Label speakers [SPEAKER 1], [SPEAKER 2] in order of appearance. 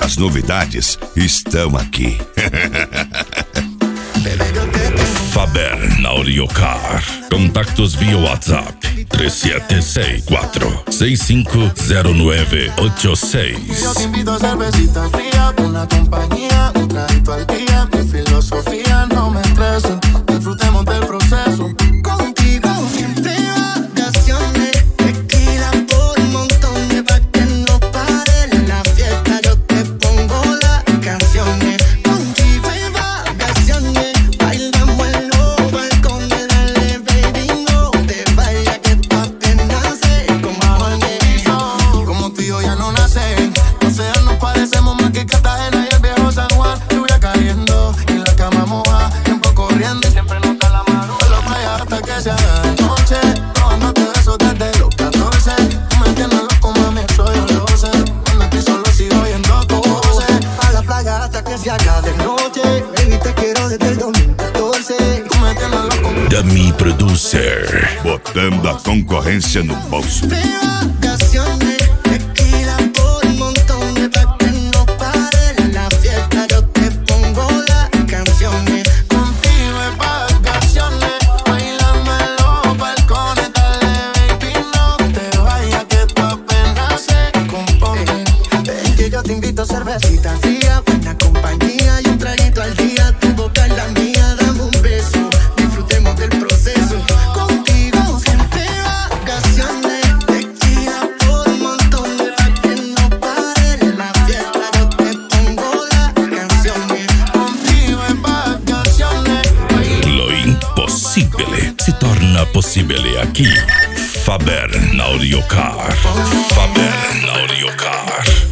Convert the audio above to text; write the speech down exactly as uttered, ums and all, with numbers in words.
[SPEAKER 1] As novidades estão aqui.
[SPEAKER 2] Faber na Auriocar. Contactos via WhatsApp três sete seis quatro seis cinco zero nove oito seis.
[SPEAKER 3] Yo te invito a cervecita fría, una compañía, un traguito al día. Mi filosofía no me estresa, disfrutemos del proceso. Contigo siempre vacaciones, tequila por un montón de pa' que no pare la fiesta. Yo te pongo las canciones. Contigo hay vacaciones, bailamos en los balcones. Dale baby, no te vayas que esto apenas se compone. Como tú y yo ya no nacen, o sea nos parecemos más que Cartagena y el viejo San Juan. Lluvia cayendo y la cama moja, tiempo corriendo y siempre nos da la mano en la playa hasta que se haga de noche. Robándote besos desde los catorce. Tú me entiendes loco, mami, eso yo lo sé. Cuando estoy solo sigo oyendo tu voz. A la playa hasta que se haga de noche. Baby, te quiero desde el dos mil catorce. Tú me entiendes loco.
[SPEAKER 2] Dami Producer.
[SPEAKER 1] Botando a concorrência no bolso.
[SPEAKER 3] Vacaciones, tequila por un montón de pa' que no pare la fiesta. Yo te pongo las canciones. Contigo es vacaciones, bailando en los balcones. Dale baby, no te vayas que esto apenas se compone. Ven que yo te invito a cervecita fría, buena compañía y un traguito al día. Tu boca es la mía, dame un beso, disfrutemos del proceso. Contigo siempre vacaciones, tequila por un montón de pa' que no pare la fiesta. Yo te pongo las canciones. Contigo en vacaciones.
[SPEAKER 2] Lo impossibile si torna possibile aqui. Faber na Auriocar. Faber na Auriocar.